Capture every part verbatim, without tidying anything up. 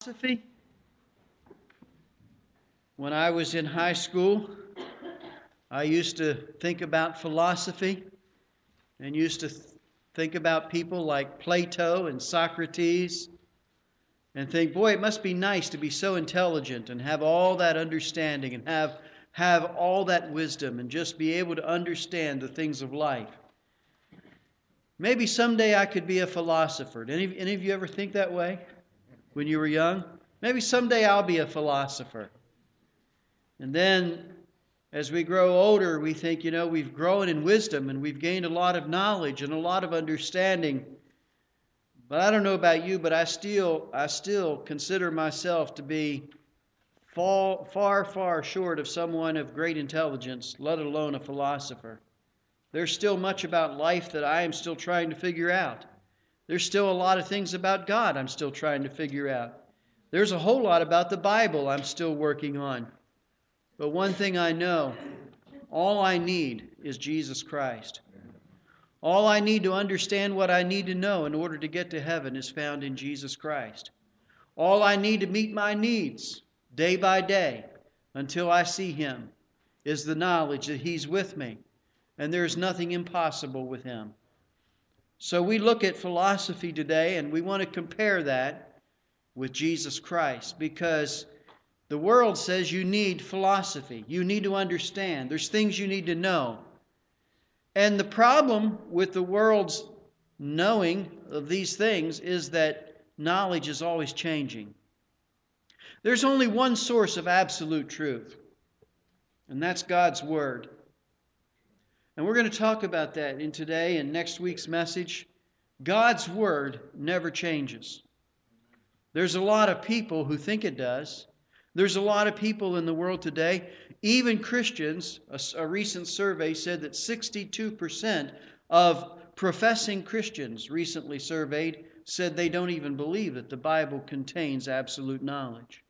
Philosophy. When I was in high school, I used to think about philosophy and used to th- think about people like Plato and Socrates and think, boy, it must be nice to be so intelligent and have all that understanding and have, have all that wisdom and just be able to understand the things of life. Maybe someday I could be a philosopher. Did any, any of you ever think that way when you were young? Maybe someday I'll be a philosopher. And then as we grow older, we think, you know, we've grown in wisdom and we've gained a lot of knowledge and a lot of understanding. But I don't know about you, but I still I still consider myself to be far, far, far short of someone of great intelligence, let alone a philosopher. There's still much about life that I am still trying to figure out. There's still a lot of things about God I'm still trying to figure out. There's a whole lot about the Bible I'm still working on. But one thing I know, all I need is Jesus Christ. All I need to understand what I need to know in order to get to heaven is found in Jesus Christ. All I need to meet my needs day by day until I see Him is the knowledge that He's with me and there is nothing impossible with Him. So we look at philosophy today and we want to compare that with Jesus Christ, because the world says you need philosophy. You need to understand. There's things you need to know. And the problem with the world's knowing of these things is that knowledge is always changing. There's only one source of absolute truth, and that's God's Word. And we're going to talk about that in today and next week's message. God's Word never changes. There's a lot of people who think it does. There's a lot of people in the world today, even Christians. A, a recent survey said that sixty-two percent of professing Christians recently surveyed said they don't even believe that the Bible contains absolute knowledge.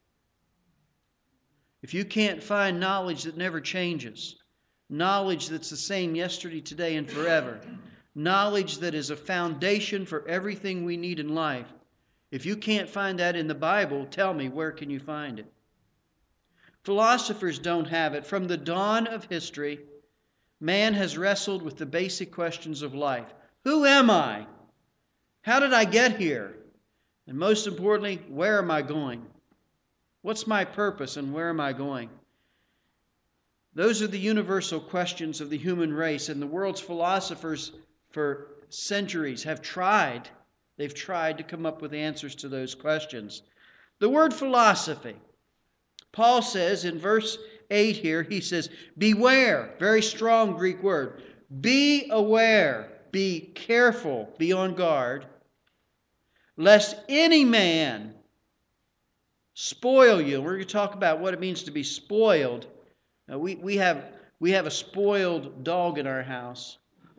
If you can't find knowledge that never changes, knowledge that's the same yesterday, today, and forever, knowledge that is a foundation for everything we need in life, if you can't find that in the Bible, tell me, where can you find it? Philosophers don't have it. From the dawn of history, man has wrestled with the basic questions of life. Who am I? How did I get here? And most importantly, where am I going? What's my purpose and where am I going? Those are the universal questions of the human race, and the world's philosophers for centuries have tried. They've tried to come up with answers to those questions. The word philosophy, Paul says in verse eight here, he says, beware, very strong Greek word. Be aware, be careful, be on guard, lest any man spoil you. We're going to talk about what it means to be spoiled. Now, we, we have we have a spoiled dog in our house.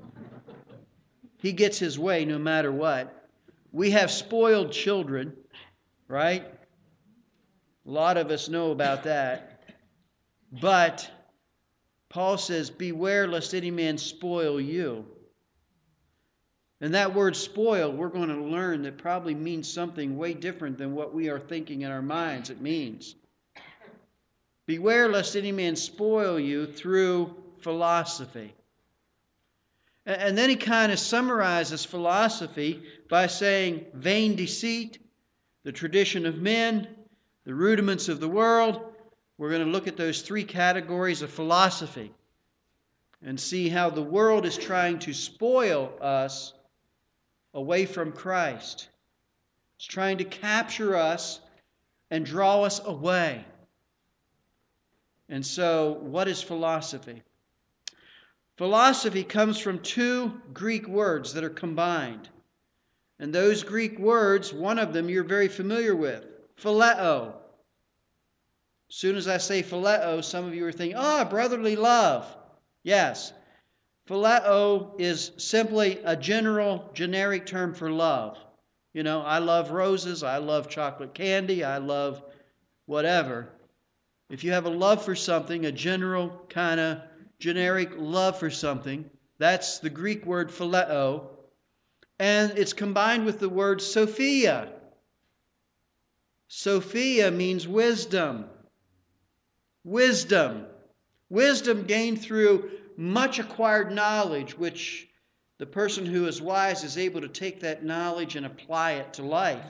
He gets his way no matter what. We have spoiled children, right? A lot of us know about that. But Paul says, beware lest any man spoil you. And that word spoil, we're going to learn that probably means something way different than what we are thinking in our minds it means. Beware lest any man spoil you through philosophy. And then he kind of summarizes philosophy by saying vain deceit, the tradition of men, the rudiments of the world. We're going to look at those three categories of philosophy and see how the world is trying to spoil us away from Christ. It's trying to capture us and draw us away. And so, what is philosophy? Philosophy comes from two Greek words that are combined. And those Greek words, one of them you're very familiar with, phileo. As soon as I say phileo, some of you are thinking, ah, brotherly love. Yes. Phileo is simply a general, generic term for love. You know, I love roses, I love chocolate candy, I love whatever. If you have a love for something, a general kind of generic love for something, that's the Greek word phileo. And it's combined with the word Sophia. Sophia means wisdom. Wisdom. Wisdom gained through much acquired knowledge, which the person who is wise is able to take that knowledge and apply it to life.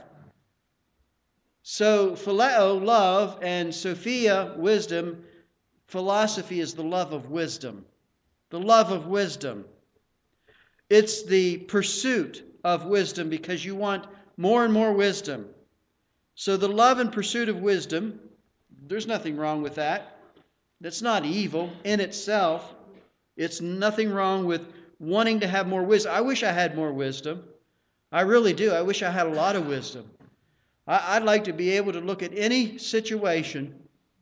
So, phileo, love, and Sophia, wisdom. Philosophy is the love of wisdom. The love of wisdom. It's the pursuit of wisdom because you want more and more wisdom. So the love and pursuit of wisdom, there's nothing wrong with that. That's not evil in itself. It's nothing wrong with wanting to have more wisdom. I wish I had more wisdom. I really do. I wish I had a lot of wisdom. I'd like to be able to look at any situation.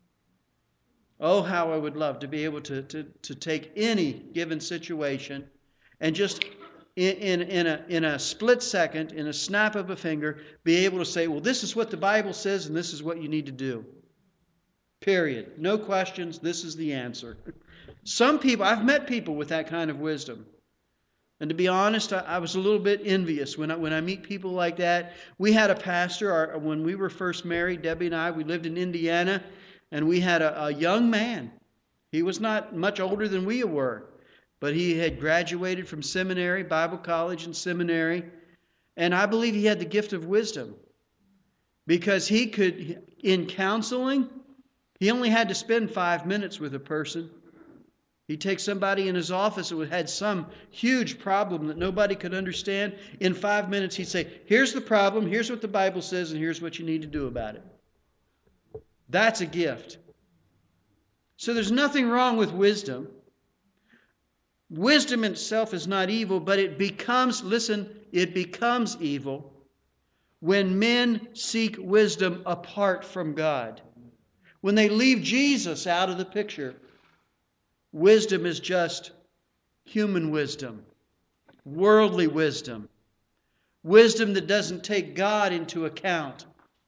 Oh, how I would love to be able to, to, to take any given situation and just in, in, in, a, in a split second, in a snap of a finger, be able to say, well, this is what the Bible says and this is what you need to do. Period. No questions. This is the answer. Some people, I've met people with that kind of wisdom. And to be honest, I, I was a little bit envious when I, when I meet people like that. We had a pastor, our, when we were first married, Debbie and I, we lived in Indiana, and we had a, a young man. He was not much older than we were, but he had graduated from seminary, Bible college and seminary, and I believe he had the gift of wisdom because he could, in counseling, he only had to spend five minutes with a person. He'd take somebody in his office who had some huge problem that nobody could understand. In five minutes, he'd say, here's the problem, here's what the Bible says, and here's what you need to do about it. That's a gift. So there's nothing wrong with wisdom. Wisdom itself is not evil, but it becomes, listen, it becomes evil when men seek wisdom apart from God. When they leave Jesus out of the picture. Wisdom is just human wisdom, worldly wisdom, wisdom that doesn't take God into account.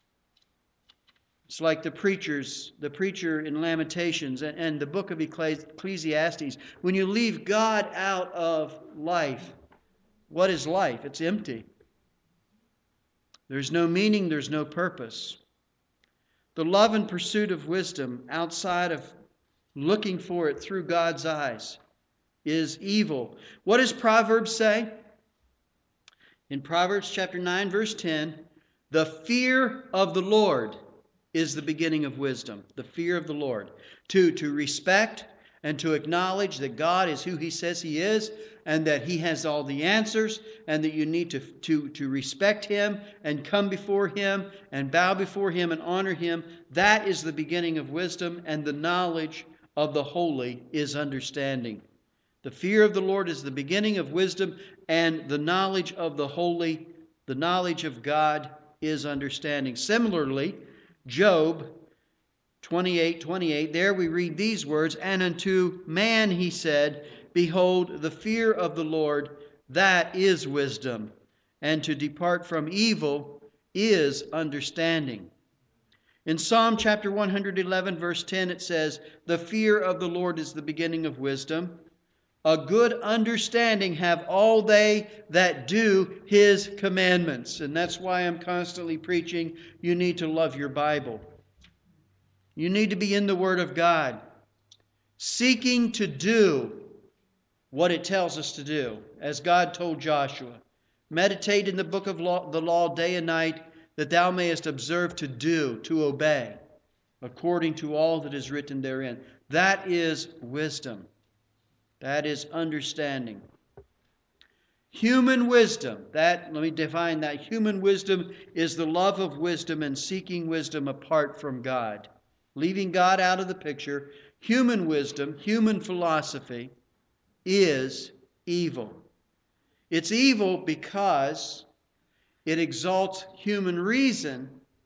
It's like the preachers, the preacher in Lamentations and, and the book of Ecclesiastes. When you leave God out of life, what is life? It's empty. There's no meaning, there's no purpose. The love and pursuit of wisdom outside of looking for it through God's eyes is evil. What does Proverbs say? In Proverbs chapter nine, verse ten, the fear of the Lord is the beginning of wisdom. The fear of the Lord. To, to respect and to acknowledge that God is who He says He is and that He has all the answers and that you need to, to, to respect Him and come before Him and bow before Him and honor Him. That is the beginning of wisdom, and the knowledge of the holy is understanding. The fear of the Lord is the beginning of wisdom, and the knowledge of the holy, the knowledge of God, is understanding. Similarly, Job twenty-eight twenty-eight, there we read these words, and unto man he said, behold, the fear of the Lord, that is wisdom, and to depart from evil is understanding. In Psalm chapter one hundred eleven, verse ten, it says, the fear of the Lord is the beginning of wisdom. A good understanding have all they that do His commandments. And that's why I'm constantly preaching, you need to love your Bible. You need to be in the Word of God, seeking to do what it tells us to do, as God told Joshua. Meditate in the book of law, the law day and night, that thou mayest observe to do, to obey, according to all that is written therein. That is wisdom. That is understanding. Human wisdom, that, let me define that. Human wisdom is the love of wisdom and seeking wisdom apart from God. Leaving God out of the picture, human wisdom, human philosophy is evil. It's evil because it exalts human reason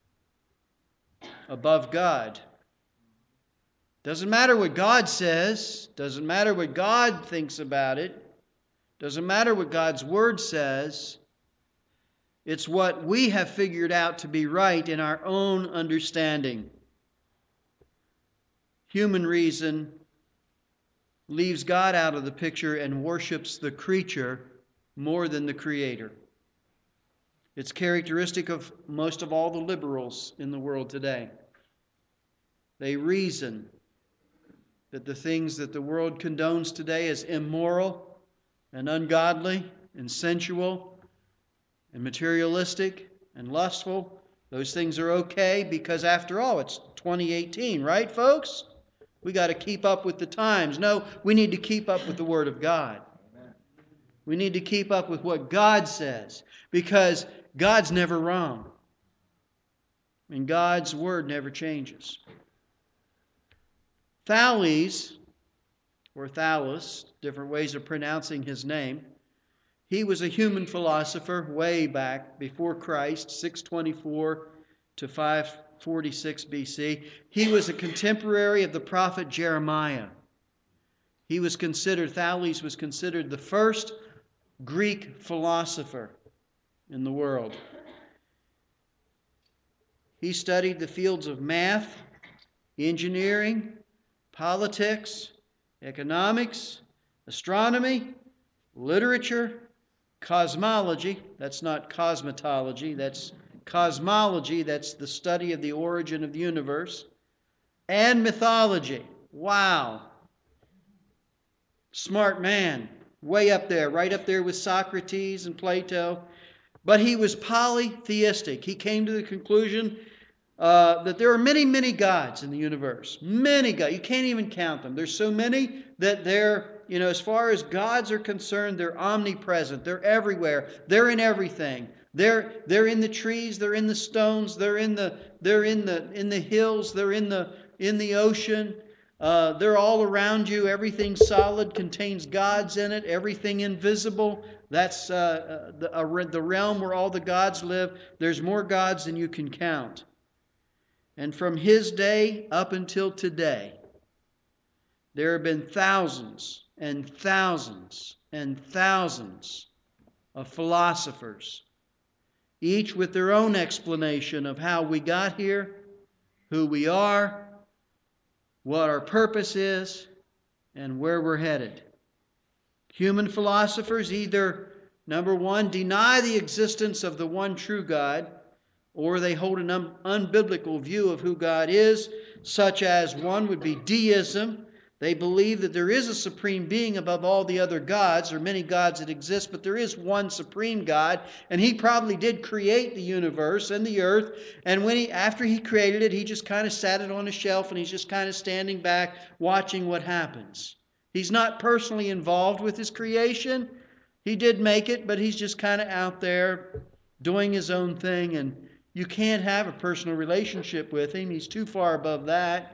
above God. Doesn't matter what God says. Doesn't matter what God thinks about it. Doesn't matter what God's Word says. It's what we have figured out to be right in our own understanding. Human reason leaves God out of the picture and worships the creature more than the Creator. It's characteristic of most of all the liberals in the world today. They reason that the things that the world condones today as immoral and ungodly and sensual and materialistic and lustful, those things are okay because after all, it's twenty eighteen, right, folks? We got to keep up with the times. No, we need to keep up with the Word of God. We need to keep up with what God says because God's never wrong. And God's Word never changes. Thales, or Thales, different ways of pronouncing his name, he was a human philosopher way back before Christ, six twenty-four to five forty-six B C. He was a contemporary of the prophet Jeremiah. He was considered, Thales was considered the first Greek philosopher in the world. He studied the fields of math, engineering, politics, economics, astronomy, literature, cosmology. That's not cosmetology, that's cosmology. That's the study of the origin of the universe. And mythology. Wow. Smart man. Way up there, right up there with Socrates and Plato. But he was polytheistic. He came to the conclusion uh, that there are many, many gods in the universe. Many gods. You can't even count them. There's so many that they're, you know, as far as gods are concerned, they're omnipresent. They're everywhere. They're in everything. They're they're in the trees. They're in the stones. They're in the they're in the in the hills. They're in the in the ocean. Uh, they're all around you. Everything solid contains gods in it. Everything invisible, that's uh, the, uh, the realm where all the gods live. There's more gods than you can count. And from his day up until today, there have been thousands and thousands and thousands of philosophers, each with their own explanation of how we got here, who we are, what our purpose is, and where we're headed. Human philosophers either, number one, deny the existence of the one true God, or they hold an un- unbiblical view of who God is, such as one would be deism. They believe that there is a supreme being above all the other gods. There are many gods that exist, but there is one supreme God, and He probably did create the universe and the earth. And when he, after He created it, He just kind of sat it on a shelf, and He's just kind of standing back, watching what happens. He's not personally involved with His creation. He did make it, but He's just kind of out there doing His own thing, and you can't have a personal relationship with Him. He's too far above that.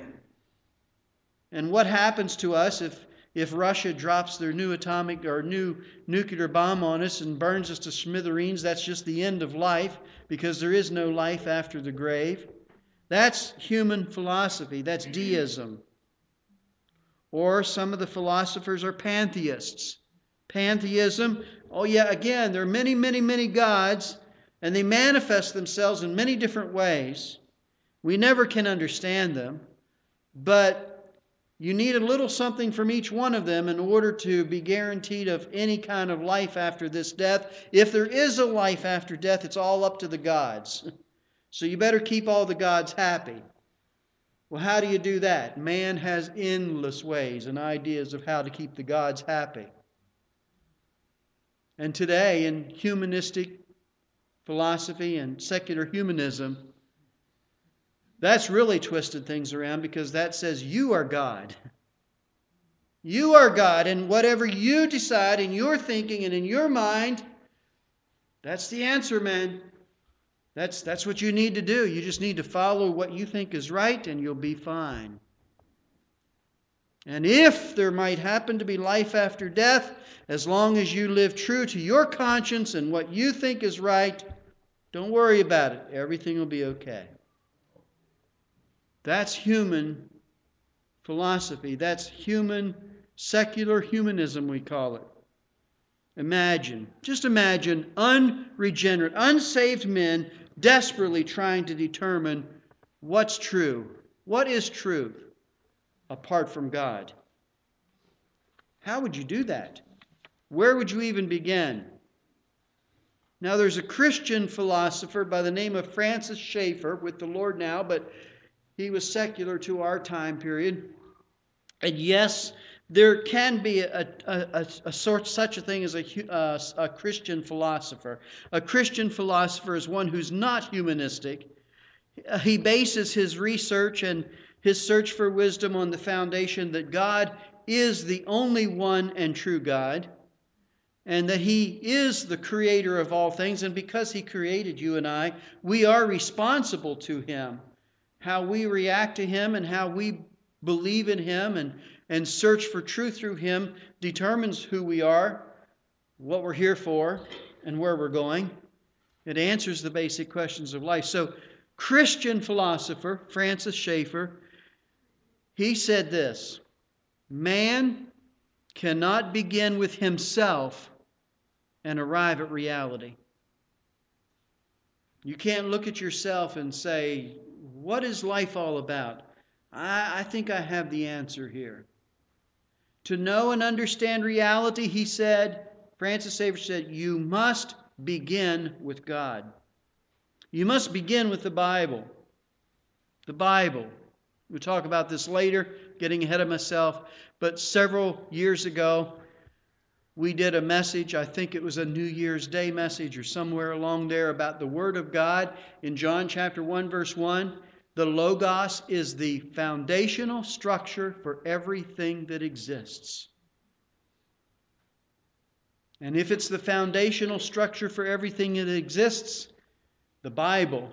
And what happens to us if, if Russia drops their new atomic or new nuclear bomb on us and burns us to smithereens? That's just the end of life, because there is no life after the grave. That's human philosophy. That's deism. Or some of the philosophers are pantheists. Pantheism, oh yeah, again, there are many, many, many gods, and they manifest themselves in many different ways. We never can understand them, but you need a little something from each one of them in order to be guaranteed of any kind of life after this death. If there is a life after death, it's all up to the gods. So you better keep all the gods happy. Well, how do you do that? Man has endless ways and ideas of how to keep the gods happy. And today, in humanistic philosophy and secular humanism, that's really twisted things around, because that says you are God. You are God, and whatever you decide in your thinking and in your mind, that's the answer, man. That's, that's what you need to do. You just need to follow what you think is right, and you'll be fine. And if there might happen to be life after death, as long as you live true to your conscience and what you think is right, don't worry about it. Everything will be okay. That's human philosophy. That's human, secular humanism, we call it. Imagine, just imagine unregenerate, unsaved men desperately trying to determine what's true. What is truth apart from God? How would you do that? Where would you even begin? Now, there's a Christian philosopher by the name of Francis Schaeffer, with the Lord now, but he was secular to our time period. And yes, there can be a, a, a, a sort, such a thing as a, a, a Christian philosopher. A Christian philosopher is one who's not humanistic. He bases his research and his search for wisdom on the foundation that God is the only one and true God, and that He is the creator of all things. And because He created you and I, we are responsible to Him. How we react to Him and how we believe in Him and, and search for truth through Him determines who we are, what we're here for, and where we're going. It answers the basic questions of life. So, Christian philosopher Francis Schaeffer, he said this: man cannot begin with himself and arrive at reality. You can't look at yourself and say, what is life all about? I, I think I have the answer here. To know and understand reality, he said, Francis Schaeffer said, you must begin with God. You must begin with the Bible. The Bible. We'll talk about this later, getting ahead of myself. But several years ago, we did a message, I think it was a New Year's Day message or somewhere along there, about the Word of God in John chapter one, verse one. The Logos is the foundational structure for everything that exists. And if it's the foundational structure for everything that exists, the Bible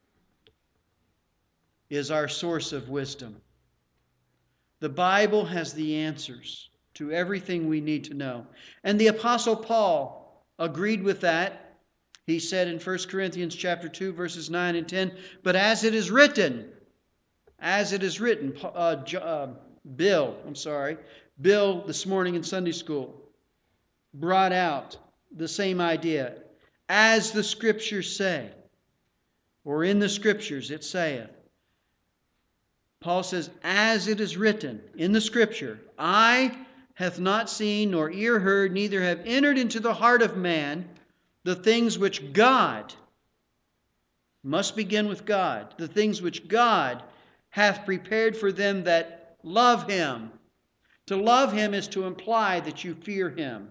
is our source of wisdom. The Bible has the answers to everything we need to know. And the Apostle Paul agreed with that. He said in First Corinthians chapter two, verses nine and ten, but as it is written, as it is written, uh, uh, Bill, I'm sorry, Bill this morning in Sunday school brought out the same idea. As the Scriptures say, or in the Scriptures it saith. Paul says, as it is written in the Scripture, eye hath not seen, nor ear heard, neither have entered into the heart of man the things which God, must begin with God, the things which God hath prepared for them that love Him. To love Him is to imply that you fear Him.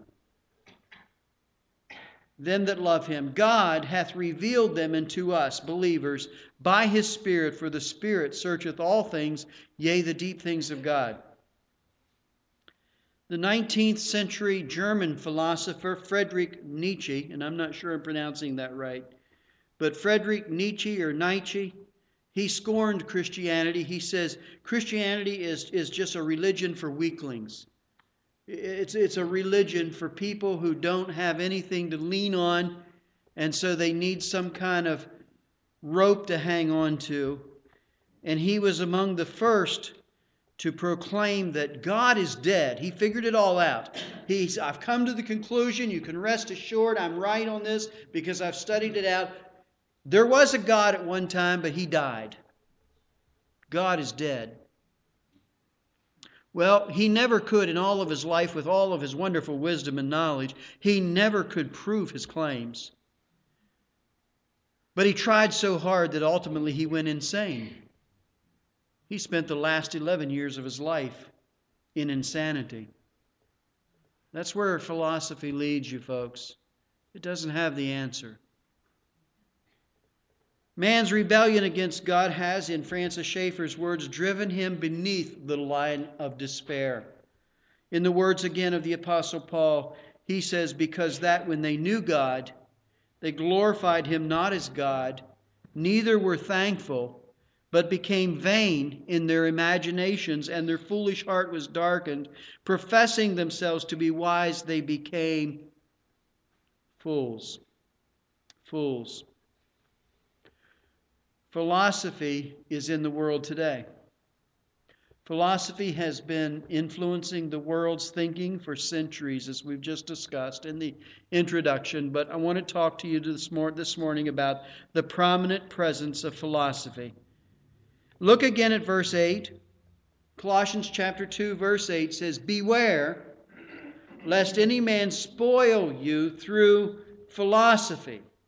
Them that love Him, God hath revealed them unto us, believers, by His Spirit, for the Spirit searcheth all things, yea, the deep things of God. The nineteenth century German philosopher Friedrich Nietzsche, and I'm not sure I'm pronouncing that right, but Friedrich Nietzsche or Nietzsche, he scorned Christianity. He says Christianity is, is just a religion for weaklings. It's, it's a religion for people who don't have anything to lean on, and so they need some kind of rope to hang on to. And he was among the first to proclaim that God is dead. He figured it all out. He's, I've come to the conclusion, you can rest assured I'm right on this because I've studied it out. There was a God at one time, but He died. God is dead. Well, he never could in all of his life, with all of his wonderful wisdom and knowledge, he never could prove his claims. But he tried so hard that ultimately he went insane. He spent the last eleven years of his life in insanity. That's where philosophy leads you, folks. It doesn't have the answer. Man's rebellion against God has, in Francis Schaeffer's words, driven him beneath the line of despair. In the words again of the Apostle Paul, he says, because that when they knew God, they glorified Him not as God, neither were thankful, but became vain in their imaginations, and their foolish heart was darkened. Professing themselves to be wise, they became fools. Fools. Philosophy is in the world today. Philosophy has been influencing the world's thinking for centuries, as we've just discussed in the introduction. But I want to talk to you this morning about the prominent presence of philosophy. Look again at verse eight. Colossians chapter two, verse eight says, beware lest any man spoil you through philosophy.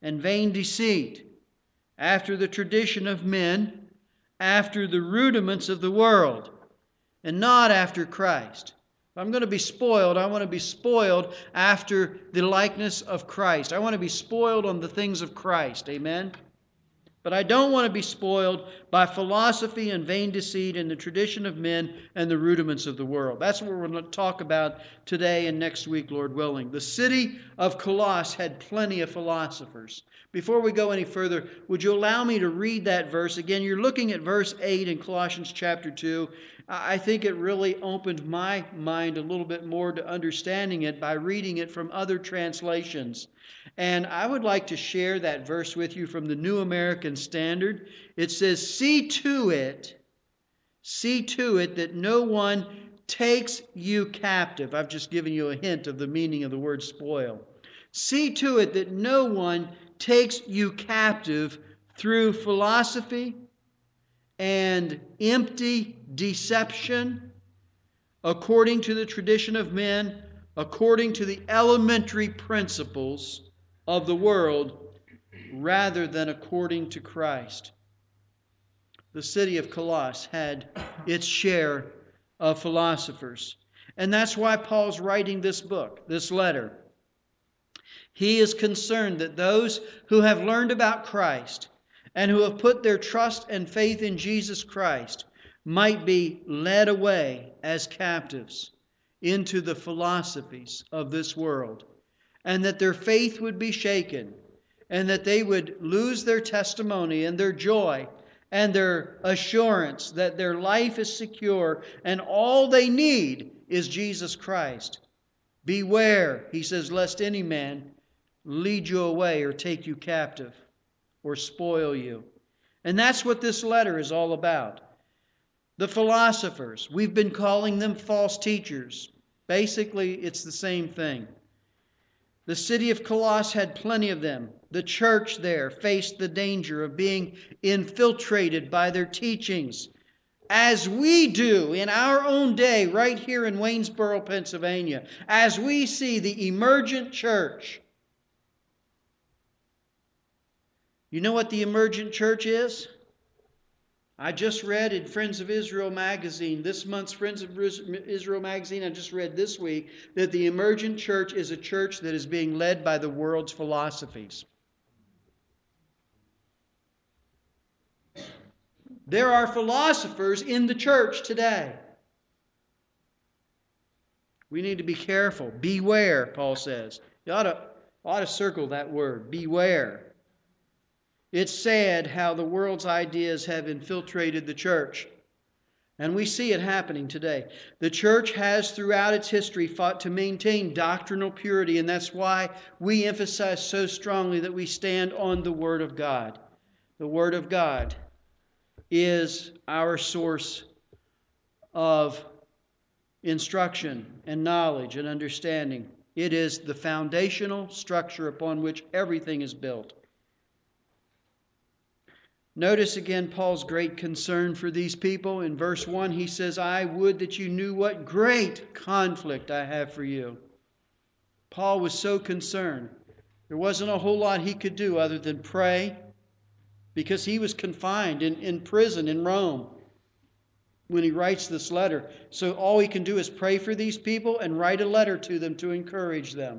and vain deceit, after the tradition of men, after the rudiments of the world, and not after Christ. If I'm going to be spoiled, I want to be spoiled after the likeness of Christ. I want to be spoiled on the things of Christ. Amen? But I don't want to be spoiled by philosophy and vain deceit and the tradition of men and the rudiments of the world. That's what we're going to talk about today and next week, Lord willing. The city of Colossus had plenty of philosophers. Before we go any further, would you allow me to read that verse? Again, you're looking at verse eight in Colossians chapter two. I think it really opened my mind a little bit more to understanding it by reading it from other translations. And I would like to share that verse with you from the New American Standard. It says, see to it, see to it that no one takes you captive. I've just given you a hint of the meaning of the word spoil. See to it that no one takes you captive through philosophy and empty deception, according to the tradition of men, according to the elementary principles of the world, rather than according to Christ. The city of Colossus had its share of philosophers. And that's why Paul's writing this book, this letter. He is concerned that those who have learned about Christ and who have put their trust and faith in Jesus Christ might be led away as captives into the philosophies of this world, and that their faith would be shaken, and that they would lose their testimony and their joy and their assurance that their life is secure and all they need is Jesus Christ. Beware, he says, lest any man lead you away or take you captive or spoil you. And that's what this letter is all about. The philosophers, we've been calling them false teachers. Basically, it's the same thing. The city of Colossus had plenty of them. The church there faced the danger of being infiltrated by their teachings, as we do in our own day right here in Waynesboro, Pennsylvania, as we see the emergent church. You know what the emergent church is? I just read in Friends of Israel magazine, this month's Friends of Israel magazine, I just read this week, that the emergent church is a church that is being led by the world's philosophies. There are philosophers in the church today. We need to be careful. Beware, Paul says. You ought to, ought to circle that word, beware. It's sad how the world's ideas have infiltrated the church. And we see it happening today. The church has throughout its history fought to maintain doctrinal purity, and that's why we emphasize so strongly that we stand on the Word of God. The Word of God is our source of instruction and knowledge and understanding. It is the foundational structure upon which everything is built. Notice again Paul's great concern for these people. In verse one, he says, I would that you knew what great conflict I have for you. Paul was so concerned. There wasn't a whole lot he could do other than pray, because he was confined in, in prison in Rome when he writes this letter. So all he can do is pray for these people and write a letter to them to encourage them.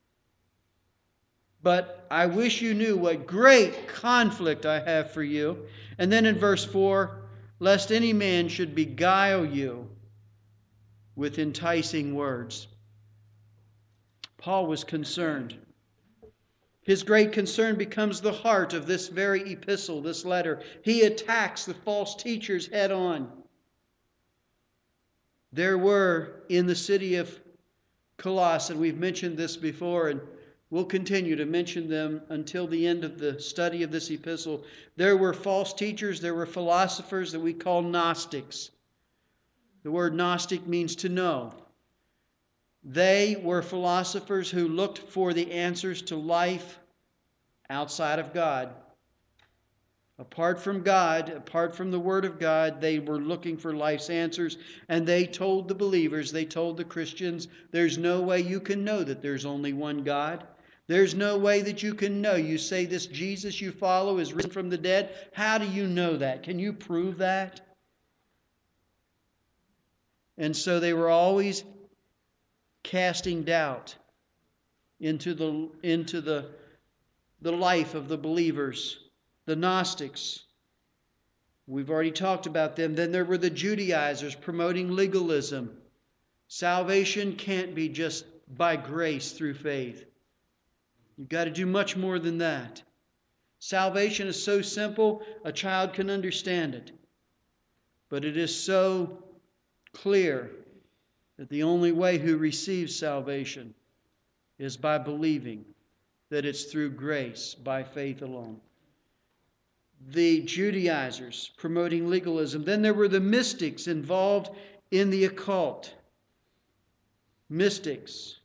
But I wish you knew what great conflict I have for you. And then in verse four, lest any man should beguile you with enticing words. Paul was concerned. His great concern becomes the heart of this very epistle, this letter. He attacks the false teachers head on. There were in the city of Colossus, and we've mentioned this before, and we'll continue to mention them until the end of the study of this epistle. There were false teachers, there were philosophers that we call Gnostics. The word Gnostic means to know. They were philosophers who looked for the answers to life outside of God. Apart from God, apart from the Word of God, they were looking for life's answers. And they told the believers, they told the Christians, there's no way you can know that there's only one God. There's no way that you can know. You say this Jesus you follow is risen from the dead. How do you know that? Can you prove that? And so they were always casting doubt into the, into the, the life of the believers. The Gnostics, we've already talked about them. Then there were the Judaizers promoting legalism. Salvation can't be just by grace through faith. You've got to do much more than that. Salvation is so simple, a child can understand it. But it is so clear that the only way who receives salvation is by believing that it's through grace, by faith alone. The Judaizers promoting legalism. Then there were the mystics involved in the occult. Mystics.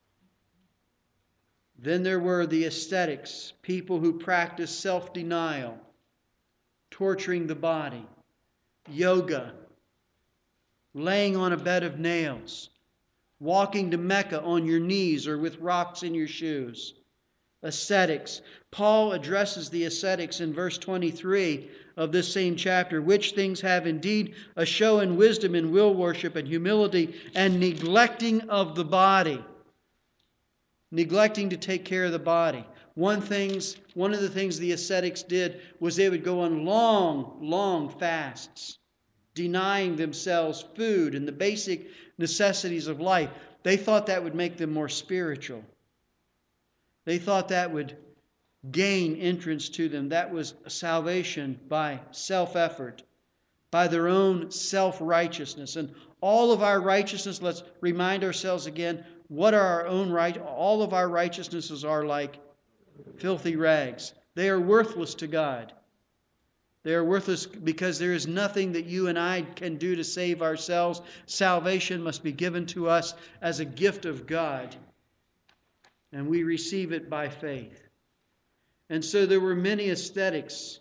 Then there were the ascetics, people who practiced self-denial, torturing the body, yoga, laying on a bed of nails, walking to Mecca on your knees or with rocks in your shoes. Ascetics. Paul addresses the ascetics in verse twenty-three of this same chapter. Which things have indeed a show in wisdom and will worship and humility and neglecting of the body. Neglecting to take care of the body. One, things, one of the things the ascetics did was they would go on long, long fasts, denying themselves food and the basic necessities of life. They thought that would make them more spiritual. They thought that would gain entrance to them. That was salvation by self-effort, by their own self-righteousness. And all of our righteousness, let's remind ourselves again, what are our own right? All of our righteousnesses are like filthy rags. They are worthless to God. They are worthless because there is nothing that you and I can do to save ourselves. Salvation must be given to us as a gift of God. And we receive it by faith. And so there were many ascetics.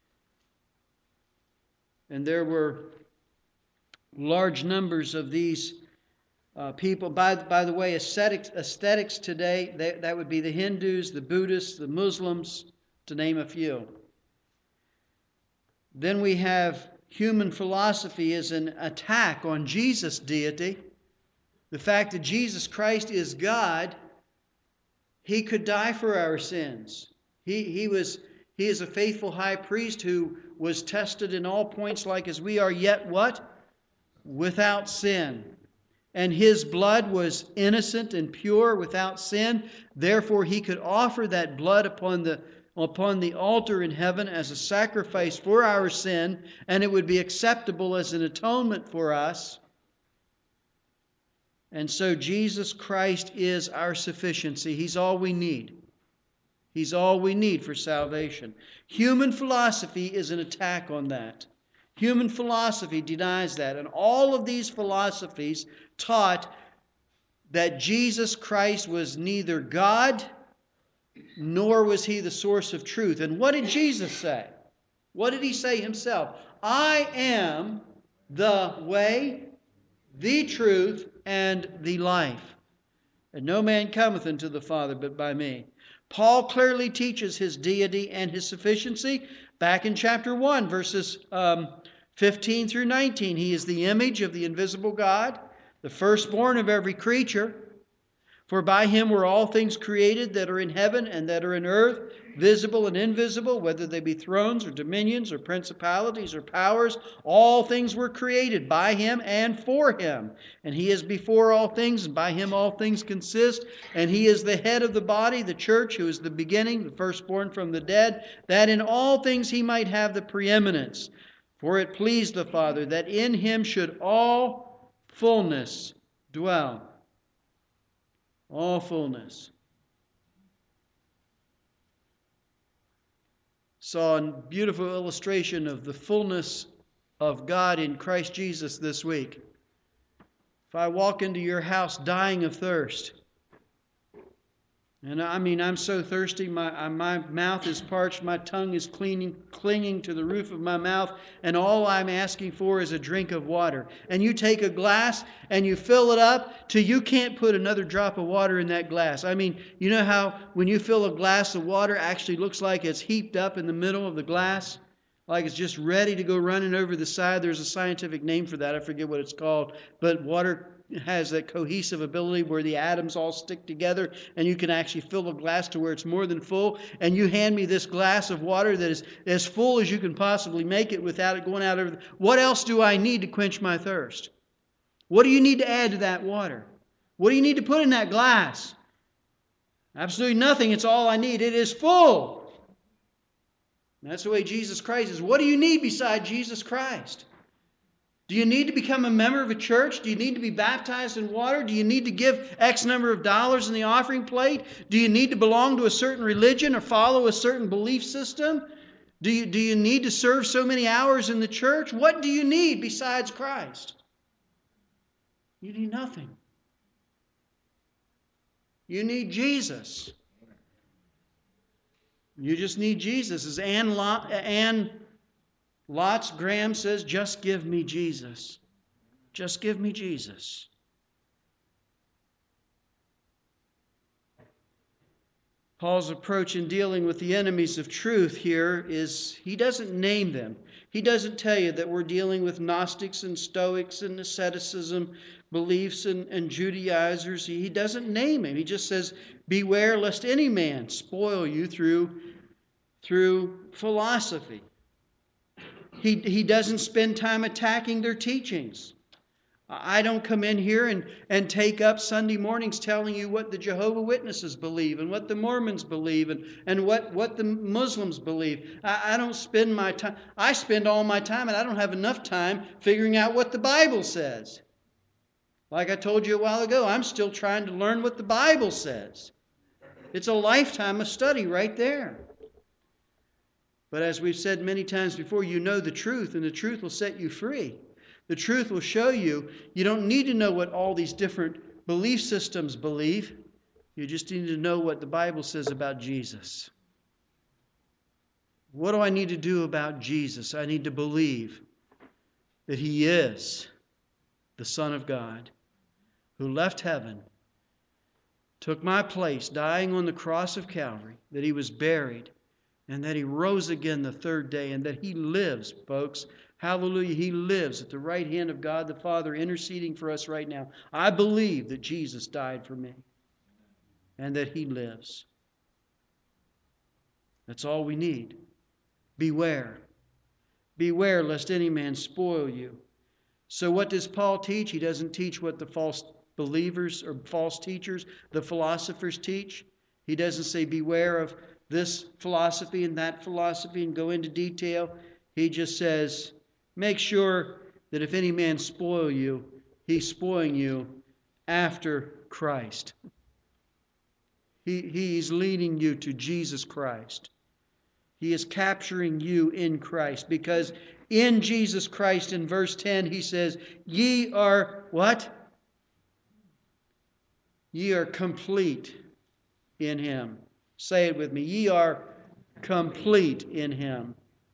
And there were large numbers of these uh, people. By, by the way, ascetics, aesthetics today, they, that would be the Hindus, the Buddhists, the Muslims, to name a few. Then we have human philosophy as an attack on Jesus' deity. The fact that Jesus Christ is God. He could die for our sins. He, he, was, he is a faithful high priest who was tested in all points like as we are, yet what? Without sin. And his blood was innocent and pure, without sin. Therefore he could offer that blood upon the, upon the altar in heaven as a sacrifice for our sin, and it would be acceptable as an atonement for us. And so Jesus Christ is our sufficiency. He's all we need. He's all we need for salvation. Human philosophy is an attack on that. Human philosophy denies that. And all of these philosophies taught that Jesus Christ was neither God nor was he the source of truth. And what did Jesus say? What did he say himself? I am the way, the truth, and the life. And no man cometh unto the Father but by me. Paul clearly teaches his deity and his sufficiency back in chapter one, verses um, fifteen through nineteen. He is the image of the invisible God, the firstborn of every creature. For by him were all things created that are in heaven and that are in earth, visible and invisible, whether they be thrones or dominions or principalities or powers. All things were created by him and for him. And he is before all things, and by him all things consist. And he is the head of the body, the church, who is the beginning, the firstborn from the dead, that in all things he might have the preeminence. For it pleased the Father that in him should all fullness dwell. All fullness. Saw a beautiful illustration of the fullness of God in Christ Jesus this week. If I walk into your house dying of thirst, And I mean, I'm so thirsty, my, my mouth is parched, my tongue is cleaning, clinging to the roof of my mouth, and all I'm asking for is a drink of water. And you take a glass and you fill it up till you can't put another drop of water in that glass. I mean, you know how when you fill a glass of water, it actually looks like it's heaped up in the middle of the glass? Like it's just ready to go running over the side. There's a scientific name for that. I forget what it's called. But water has that cohesive ability where the atoms all stick together and you can actually fill a glass to where it's more than full. And you hand me this glass of water that is as full as you can possibly make it without it going out over. What else do I need to quench my thirst? What do you need to add to that water? What do you need to put in that glass? Absolutely nothing. It's all I need. It is full. And that's the way Jesus Christ is. What do you need beside Jesus Christ? Do you need to become a member of a church? Do you need to be baptized in water? Do you need to give X number of dollars in the offering plate? Do you need to belong to a certain religion or follow a certain belief system? Do you, do you need to serve so many hours in the church? What do you need besides Christ? You need nothing. You need Jesus. You just need Jesus. As Anne, Lot, Anne Lots Graham says, just give me Jesus. Just give me Jesus. Paul's approach in dealing with the enemies of truth here is he doesn't name them. He doesn't tell you that we're dealing with Gnostics and Stoics and asceticism beliefs and, and Judaizers. He doesn't name them. He just says, beware lest any man spoil you through, through philosophy. He, he doesn't spend time attacking their teachings. I don't come in here and, and take up Sunday mornings telling you what the Jehovah's Witnesses believe and what the Mormons believe and, and what, what the Muslims believe. I, I don't spend my time. I spend all my time, and I don't have enough time figuring out what the Bible says. Like I told you a while ago, I'm still trying to learn what the Bible says. It's a lifetime of study right there. But as we've said many times before, you know the truth, and the truth will set you free. The truth will show you you don't need to know what all these different belief systems believe. You just need to know what the Bible says about Jesus. What do I need to do about Jesus? I need to believe that He is the Son of God who left heaven, took my place, dying on the cross of Calvary, that He was buried, and that He rose again the third day, and that He lives, folks. Hallelujah, He lives at the right hand of God the Father, interceding for us right now. I believe that Jesus died for me, and that He lives. That's all we need. Beware. Beware lest any man spoil you. So what does Paul teach? He doesn't teach what the false believers or false teachers, the philosophers teach. He doesn't say beware of this philosophy and that philosophy and go into detail. He just says, make sure that if any man spoil you, he's spoiling you after Christ. He, he's leading you to Jesus Christ. He is capturing you in Christ, because in Jesus Christ, in verse ten, he says, ye are what? Ye are complete in Him. Say it with me. Ye are complete in Him.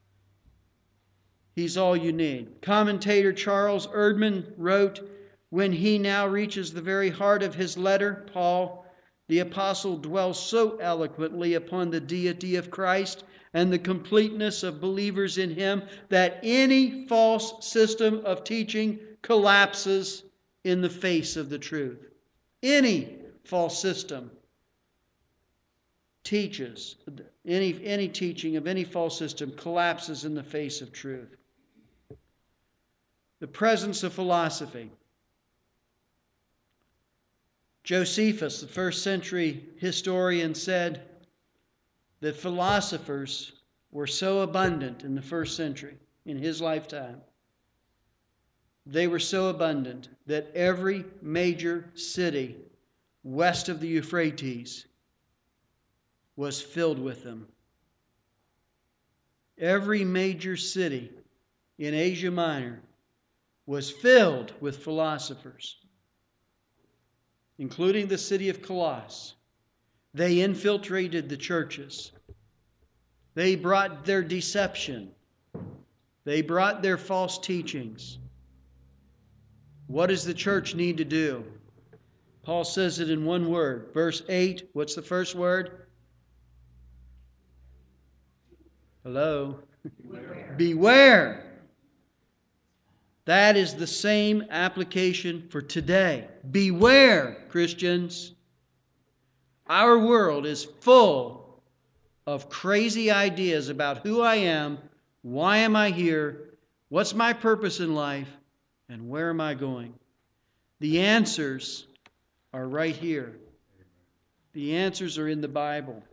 He's all you need. Commentator Charles Erdman wrote, when he now reaches the very heart of his letter, Paul, the apostle, dwells so eloquently upon the deity of Christ and the completeness of believers in Him that any false system of teaching collapses in the face of the truth. Any false system teaches, any, any teaching of any false system collapses in the face of truth. The presence of philosophy. Josephus, the first century historian, said that philosophers were so abundant in the first century, in his lifetime. They were so abundant that every major city west of the Euphrates was filled with them. Every major city in Asia Minor was filled with philosophers, including the city of Colossus. They infiltrated the churches. They brought their deception. They brought their false teachings. What does the church need to do? Paul says it in one word. Verse eight, what's the first word? Hello? Beware. Beware. That is the same application for today. Beware, Christians. Our world is full of crazy ideas about who I am, why am I here, what's my purpose in life, and where am I going? The answers are right here. The answers are in the Bible.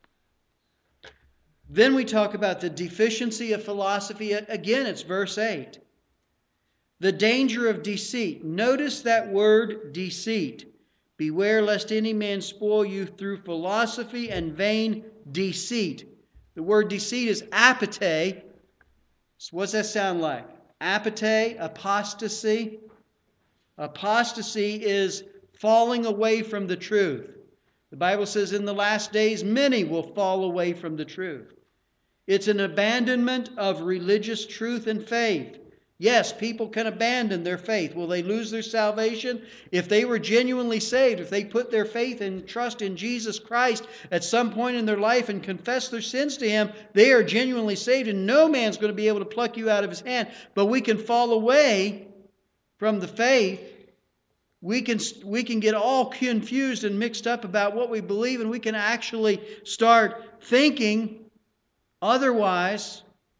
Then we talk about the deficiency of philosophy. Again, it's verse eight. The danger of deceit. Notice that word deceit. Beware lest any man spoil you through philosophy and vain deceit. The word deceit is apate. So what's that sound like? Apate, apostasy. Apostasy is falling away from the truth. The Bible says in the last days many will fall away from the truth. It's an abandonment of religious truth and faith. Yes, people can abandon their faith. Will they lose their salvation? If they were genuinely saved, if they put their faith and trust in Jesus Christ at some point in their life and confess their sins to Him, they are genuinely saved, and no man's going to be able to pluck you out of His hand. But we can fall away from the faith. We can, we can get all confused and mixed up about what we believe, and we can actually start thinking otherwise.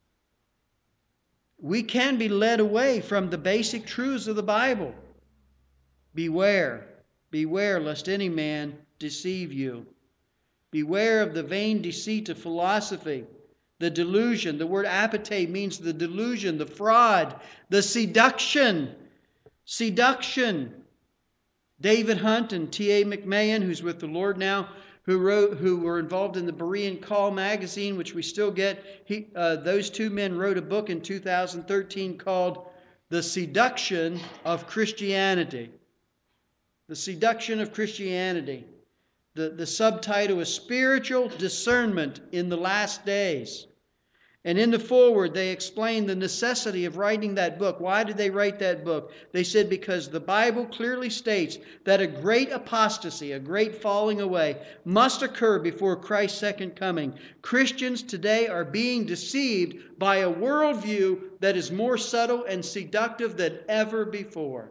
We can be led away from the basic truths of the Bible. Beware, beware lest any man deceive you. Beware of the vain deceit of philosophy, the delusion. The word apate means the delusion, the fraud, the seduction. Seduction. David Hunt and T A McMahon, who's with the Lord now, who wrote, who were involved in the Berean Call magazine, which we still get. He, uh, those two men wrote a book in two thousand thirteen called The Seduction of Christianity. The Seduction of Christianity. The, the subtitle is Spiritual Discernment in the Last Days. And in the foreword, they explain the necessity of writing that book. Why did they write that book? They said because the Bible clearly states that a great apostasy, a great falling away, must occur before Christ's second coming. Christians today are being deceived by a worldview that is more subtle and seductive than ever before.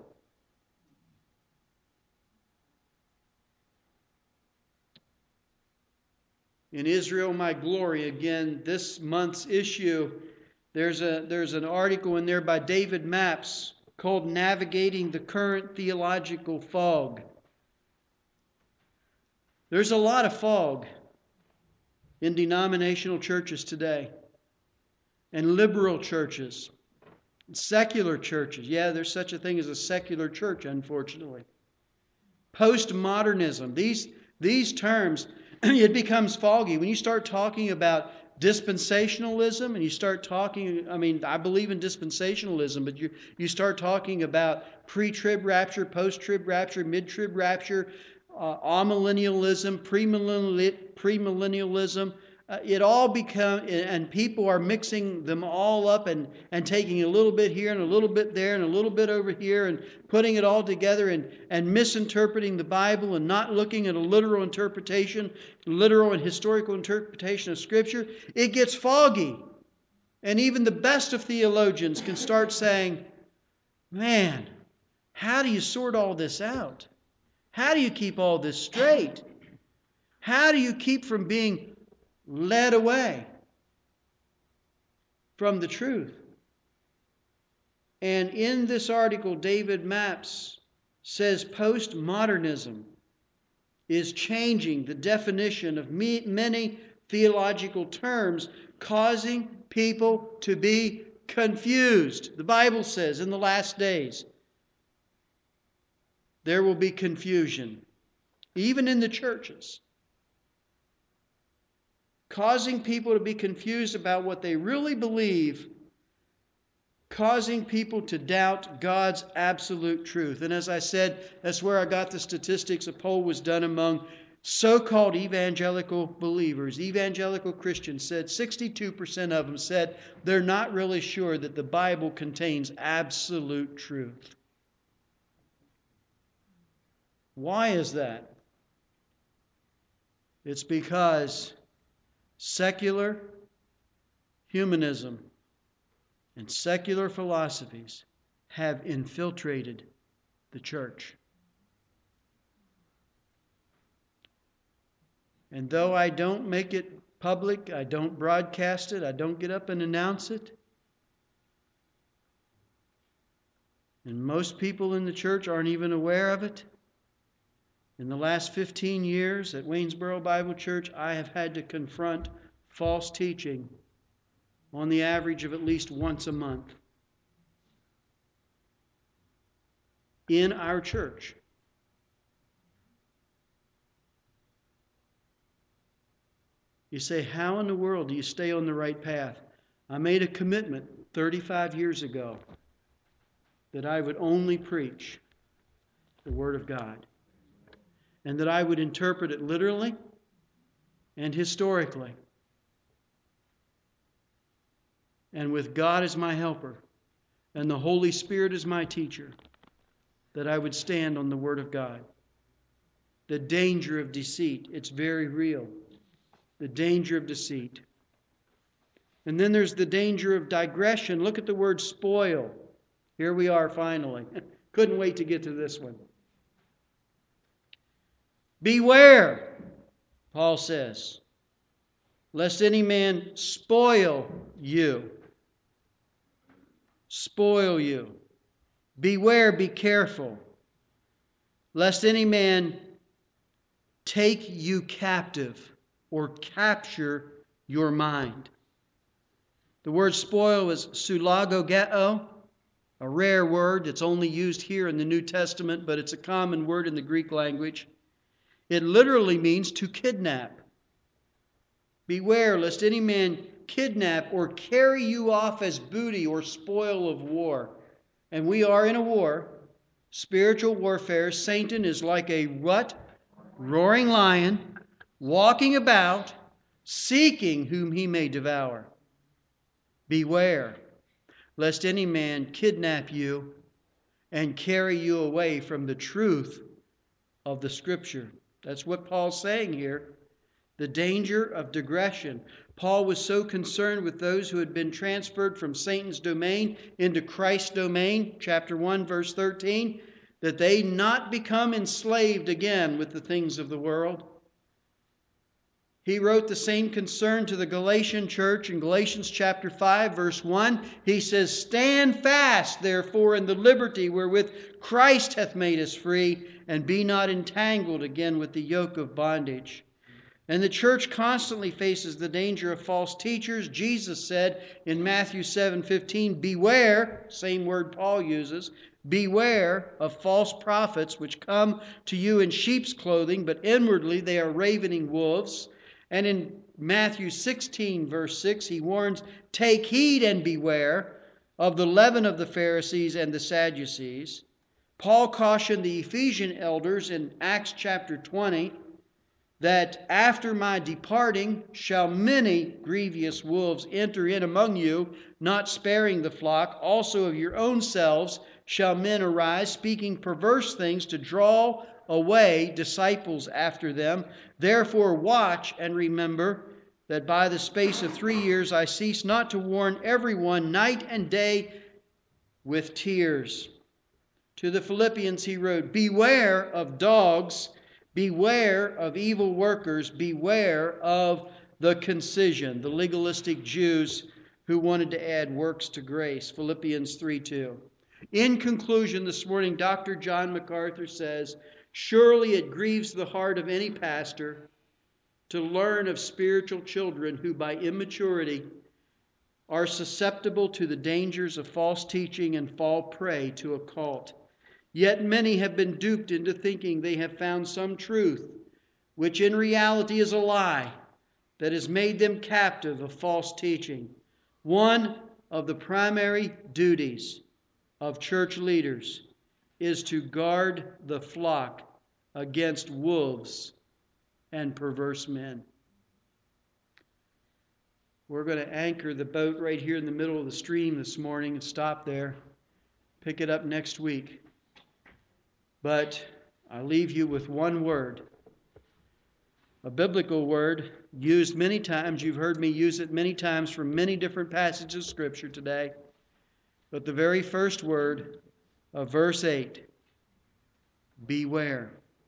In Israel, My Glory, again, this month's issue, there's a there's an article in there by David Mapps called Navigating the Current Theological Fog. There's a lot of fog in denominational churches today, and liberal churches, secular churches. Yeah, there's such a thing as a secular church, unfortunately. Postmodernism. These, these terms, it becomes foggy. When you start talking about dispensationalism and you start talking, I mean, I believe in dispensationalism, but you, you start talking about pre-trib rapture, post-trib rapture, mid-trib rapture, uh, amillennialism, premillennialism, uh, it all become, and people are mixing them all up and, and taking a little bit here and a little bit there and a little bit over here and putting it all together and, and misinterpreting the Bible and not looking at a literal interpretation, literal and historical interpretation of Scripture. It gets foggy. And even the best of theologians can start saying, man, how do you sort all this out? How do you keep all this straight? How do you keep from being led away from the truth? And in this article, David Mapps says postmodernism is changing the definition of many theological terms, causing people to be confused. The Bible says in the last days, there will be confusion, even in the churches, causing people to be confused about what they really believe, causing people to doubt God's absolute truth. And as I said, that's where I got the statistics. A poll was done among so-called evangelical believers, evangelical Christians, said sixty-two percent of them said they're not really sure that the Bible contains absolute truth. Why is that? It's because secular humanism and secular philosophies have infiltrated the church. And though I don't make it public, I don't broadcast it, I don't get up and announce it, and most people in the church aren't even aware of it, in the last fifteen years at Waynesboro Bible Church, I have had to confront false teaching on the average of at least once a month in our church. You say, how in the world do you stay on the right path? I made a commitment thirty-five years ago that I would only preach the Word of God, and that I would interpret it literally and historically. And with God as my helper and the Holy Spirit as my teacher, that I would stand on the Word of God. The danger of deceit, it's very real. The danger of deceit. And then there's the danger of digression. Look at the word spoil. Here we are finally. Couldn't wait to get to this one. Beware, Paul says, lest any man spoil you. Spoil you. Beware, be careful, lest any man take you captive or capture your mind. The word spoil is sulagogeo, a rare word that's only used here in the New Testament, but it's a common word in the Greek language. It literally means to kidnap. Beware lest any man kidnap or carry you off as booty or spoil of war. And we are in a war, spiritual warfare. Satan is like a what? Roaring lion, walking about, seeking whom he may devour. Beware lest any man kidnap you and carry you away from the truth of the Scripture. That's what Paul's saying here. The danger of digression. Paul was so concerned with those who had been transferred from Satan's domain into Christ's domain, chapter one, verse thirteen, that they not become enslaved again with the things of the world. He wrote the same concern to the Galatian church in Galatians chapter five, verse one. He says, stand fast, therefore, in the liberty wherewith Christ hath made us free, and be not entangled again with the yoke of bondage. And the church constantly faces the danger of false teachers. Jesus said in Matthew seven fifteen, beware, same word Paul uses, beware of false prophets which come to you in sheep's clothing, but inwardly they are ravening wolves. And in Matthew sixteen, verse six, he warns, take heed and beware of the leaven of the Pharisees and the Sadducees. Paul cautioned the Ephesian elders in Acts chapter twenty, that after my departing shall many grievous wolves enter in among you, not sparing the flock. Also of your own selves shall men arise, speaking perverse things to draw away disciples after them. Therefore watch and remember that by the space of three years I cease not to warn everyone night and day with tears. To the Philippians he wrote, beware of dogs, beware of evil workers, beware of the concision, the legalistic Jews who wanted to add works to grace. Philippians three two. In conclusion this morning, Doctor John MacArthur says, surely it grieves the heart of any pastor to learn of spiritual children who by immaturity are susceptible to the dangers of false teaching and fall prey to a cult. Yet many have been duped into thinking they have found some truth, which in reality is a lie that has made them captive of false teaching. One of the primary duties of church leaders is to guard the flock against wolves and perverse men. We're going to anchor the boat right here in the middle of the stream this morning and stop there. Pick it up next week. But I leave you with one word. A biblical word used many times. You've heard me use it many times from many different passages of Scripture today. But the very first word of verse eight, beware.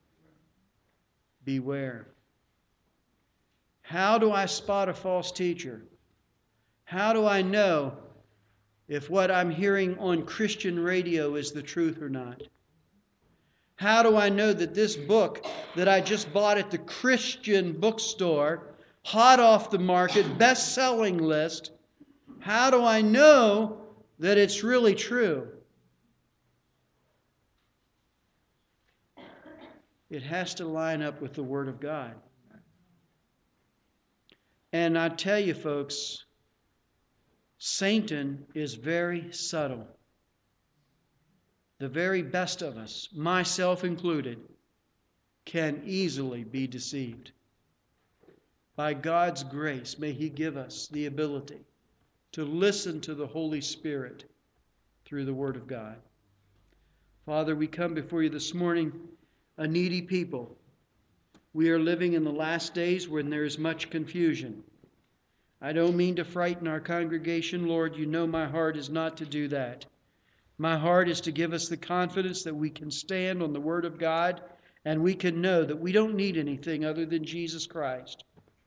Beware. How do I spot a false teacher? How do I know if what I'm hearing on Christian radio is the truth or not? How do I know that this book that I just bought at the Christian bookstore, hot off the market, best-selling list, how do I know that it's really true? It has to line up with the Word of God. And I tell you, folks, Satan is very subtle. The very best of us, myself included, can easily be deceived. By God's grace, may He give us the ability to listen to the Holy Spirit through the Word of God. Father, we come before you this morning, a needy people. We are living in the last days when there is much confusion. I don't mean to frighten our congregation, Lord. You know my heart is not to do that. My heart is to give us the confidence that we can stand on the Word of God and we can know that we don't need anything other than Jesus Christ.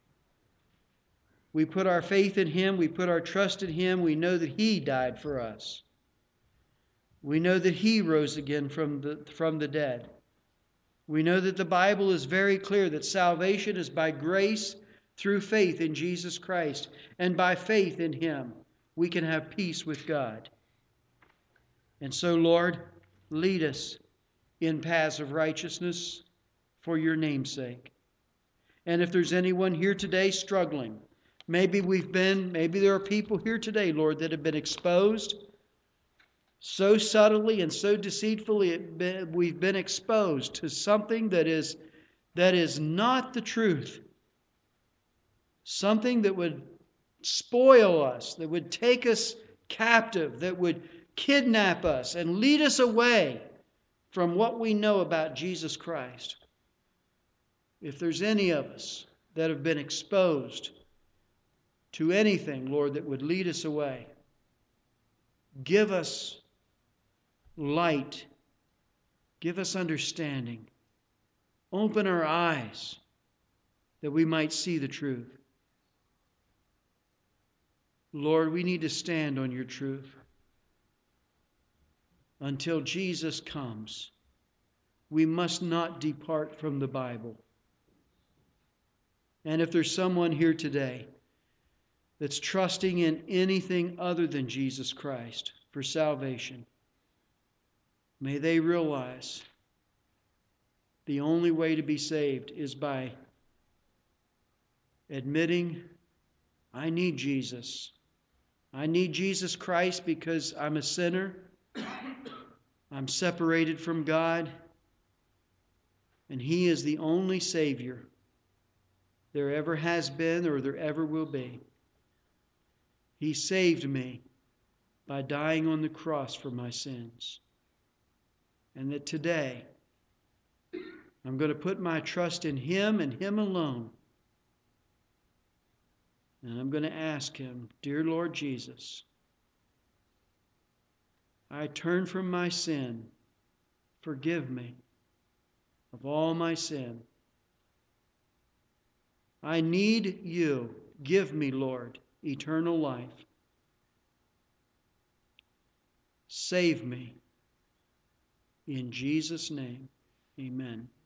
We put our faith in Him. We put our trust in Him. We know that He died for us. We know that He rose again from the, from the dead. We know that the Bible is very clear that salvation is by grace through faith in Jesus Christ. And by faith in Him, we can have peace with God. And so, Lord, lead us in paths of righteousness for your name's sake. And if there's anyone here today struggling, maybe we've been, maybe there are people here today, Lord, that have been exposed so subtly and so deceitfully. We've been exposed to something that is, that is not the truth. Something that would spoil us, that would take us captive, that would kidnap us and lead us away from what we know about Jesus Christ. If there's any of us that have been exposed to anything, Lord, that would lead us away, give us light. Give us understanding. Open our eyes that we might see the truth. Lord, we need to stand on your truth. Until Jesus comes, we must not depart from the Bible. And if there's someone here today that's trusting in anything other than Jesus Christ for salvation, may they realize the only way to be saved is by admitting, I need Jesus. I need Jesus Christ because I'm a sinner. I'm separated from God. And He is the only Savior there ever has been or there ever will be. He saved me by dying on the cross for my sins. And that today, I'm going to put my trust in Him and Him alone. And I'm going to ask Him, dear Lord Jesus, I turn from my sin. Forgive me of all my sin. I need you. Give me, Lord, eternal life. Save me. In Jesus' name, amen.